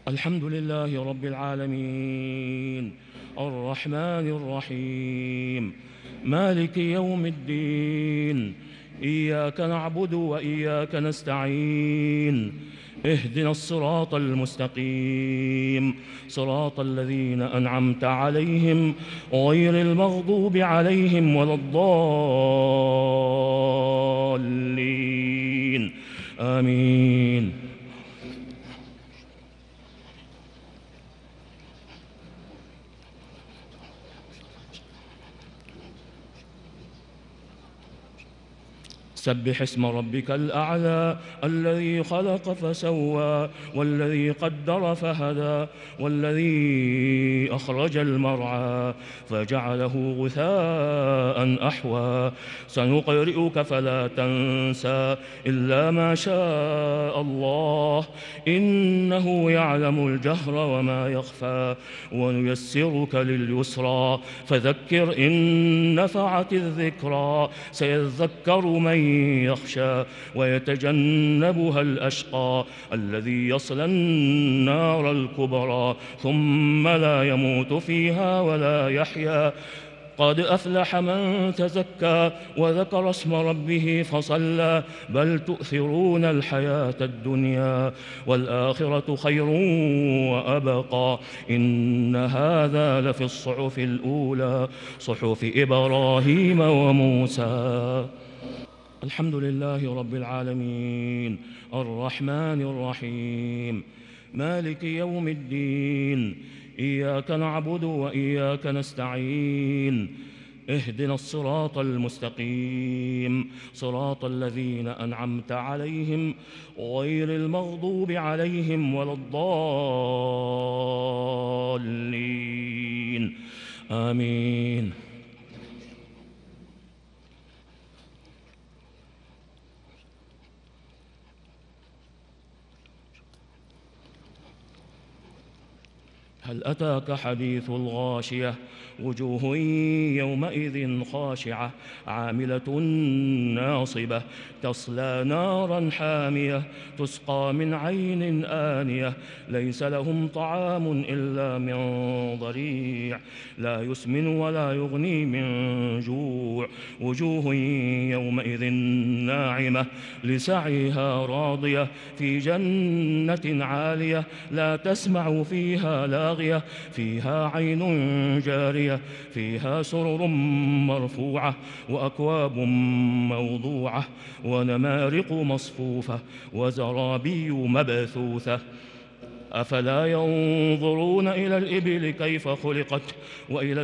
الحمد لله رب العالمين، الرحمن الرحيم، مالك يوم الدين. إياك نعبد وإياك نستعين، اهدنا الصراط المستقيم، صراط الذين أنعمت عليهم غير المغضوب عليهم ولا الضالين. آمين. سبح اسم ربك الأعلى، الذي خلق فسوى، والذي قدر فهدى، والذي أخرج المرعى فجعله غثاء أحوى. سنقرئك فلا تنسى إلا ما شاء الله، إنه يعلم الجهر وما يخفى. ونيسرك لليسرى فذكر إن نفعت الذكرى. سيذكر من يخشى ويتجنبها الأشقى الذي يصلى النار الكبرى ثم لا يموت فيها ولا يحيا. قد أفلح من تزكى وذكر اسم ربه فصلى. بل تؤثرون الحياة الدنيا والآخرة خير وأبقى. إن هذا لفي الصحف الأولى، صحف إبراهيم وموسى. الحمد لله رب العالمين، الرحمن الرحيم، مالك يوم الدين. إياك نعبد وإياك نستعين، اهدنا الصراط المستقيم، صراط الذين أنعمت عليهم غير المغضوب عليهم ولا الضالين. آمين. هل أتاك حديث الغاشية؟ وجوه يومئذ خاشعة، عاملة ناصبة، تصلى نارا حامية، تسقى من عين آنية، ليس لهم طعام إلا من ضريع، لا يسمن ولا يغني من جوع. وجوه يومئذ ناعمة، لسعيها راضية، في جنة عالية، لا تسمع فيها لاغية، فيها عين جارية، فيها سرر مرفوعة، وأكواب موضوعة، ونمارق مصفوفة، وزرابي مبثوثة. أفلا ينظرون إلى الإبل كيف خلقت، وإلى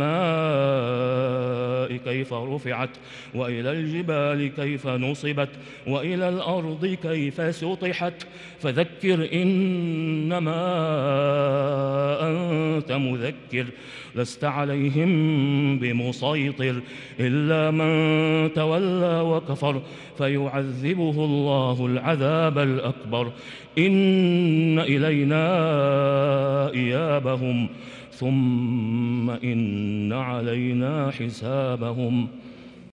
السماء كيف رفعت، وإلى الجبال كيف نصبت، وإلى الأرض كيف سطحت. فذكر إنما أنت مذكر، لست عليهم بمسيطر، إلا من تولى وكفر فيعذبه الله العذاب الأكبر. إن إلينا إيابهم ثم إن علينا حسابهم.